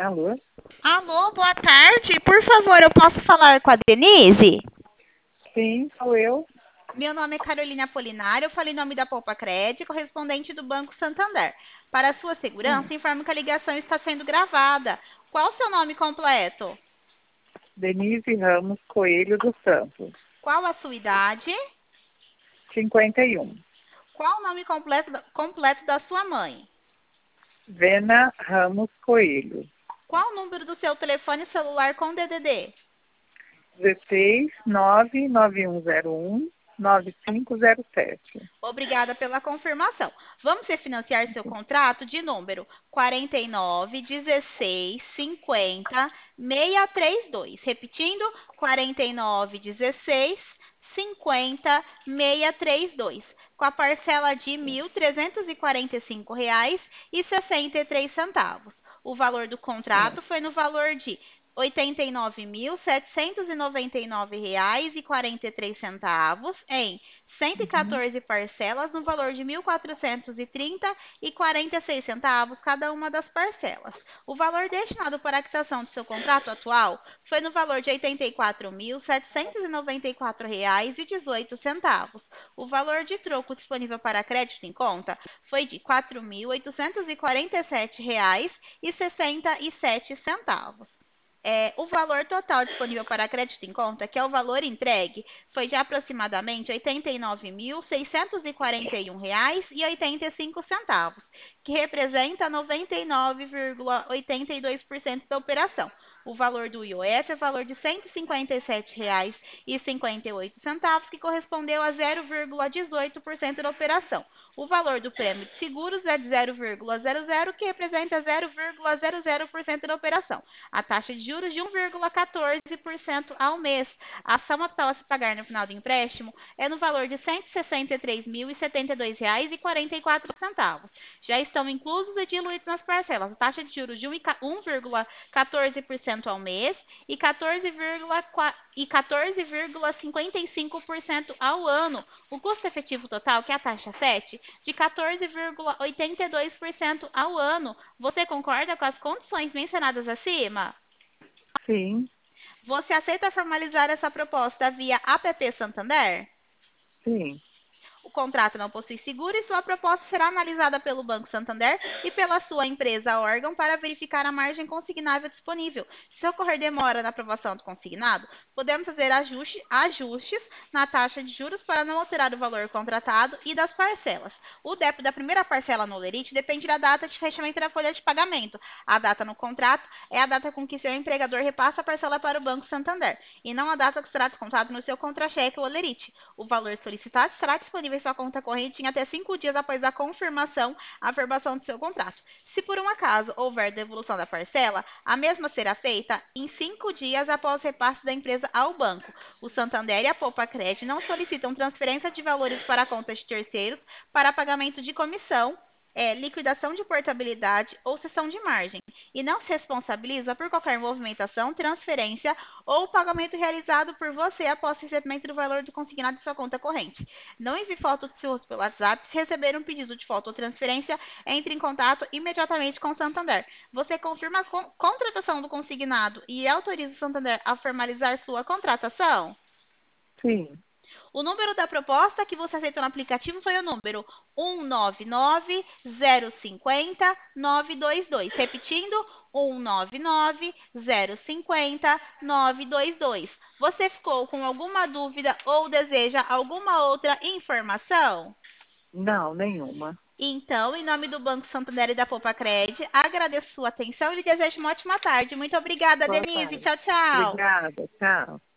Alô? Alô, boa tarde. Por favor, eu posso falar com a Denise? Sim, sou eu. Meu nome é Carolina Apolinário, eu falo em nome da Poupa Cred, correspondente do Banco Santander. Para a sua Sim. segurança, informo que a ligação está sendo gravada. Qual o seu nome completo? Denise Ramos Coelho dos Santos, Qual a sua idade? 51. Qual o nome completo da sua mãe? Vena Ramos Coelho, Qual o número do seu telefone celular com DDD? 16 99101 9507. Obrigada pela confirmação. Vamos refinanciar seu contrato de número 49 16 50 632. Repetindo, 49 16 50 632. Com a parcela de R$ 1.345,63. O valor do Sim. contrato foi no valor de R$ 89.799,43 em Uhum. 114 parcelas no valor de R$ 1.430,46 cada uma das parcelas. O valor destinado para a quitação do seu contrato atual foi no valor de R$ 84.794,18. O valor de troco disponível para crédito em conta foi de R$ 4.847,67. O valor total disponível para crédito em conta, que é o valor entregue, foi de aproximadamente R$ 89.641,85, que representa 99,82% da operação. O valor do IOF é o valor de R$ 157,58, que correspondeu a 0,18% da operação. O valor do prêmio de seguros é de 0,00, que representa 0,00% da operação. A taxa de juros de 1,14% ao mês. A soma total a se pagar no final do empréstimo é no valor de R$ 163.072,44. Já estão inclusos e diluídos nas parcelas a taxa de juros de 1,14% ao mês e 14,55% ao ano. O custo efetivo total, que é a taxa 7, de 14,82% ao ano. Você concorda com as condições mencionadas acima? Sim, Você aceita formalizar essa proposta via APP Santander? sim. O contrato não possui seguro e sua proposta será analisada pelo Banco Santander e pela sua empresa órgão para verificar a margem consignável disponível. Se ocorrer demora na aprovação do consignado, podemos fazer ajustes na taxa de juros para não alterar o valor contratado e das parcelas. O débito da primeira parcela no Olerite depende da data de fechamento da folha de pagamento. A data no contrato é a data com que seu empregador repassa a parcela para o Banco Santander, e não a data que será descontado no seu contra-cheque ou Olerite. O valor solicitado estará disponível em sua conta corrente em até 5 dias após a confirmação, a afirmação do seu contrato. Se por um acaso houver devolução da parcela, a mesma será feita em 5 dias após o repasse da empresa ao banco. O Santander e a Poupa Cred não solicitam transferência de valores para contas de terceiros para pagamento de comissão, liquidação de portabilidade ou cessão de margem, e não se responsabiliza por qualquer movimentação, transferência ou pagamento realizado por você após o recebimento do valor do consignado em sua conta corrente. Não envie foto do seu rosto pelo WhatsApp. Se receber um pedido de foto ou transferência, entre em contato imediatamente com o Santander. Você confirma a contratação do consignado e autoriza o Santander a formalizar sua contratação? Sim. O número da proposta que você aceitou no aplicativo foi o número 199050922. Repetindo, 199050922. Você ficou com alguma dúvida ou deseja alguma outra informação? Não, nenhuma. Então, em nome do Banco Santander e da Poupa Cred, agradeço sua atenção e lhe desejo uma ótima tarde. Muito obrigada, Boa Denise. tarde. Tchau, tchau. Obrigada. Tchau.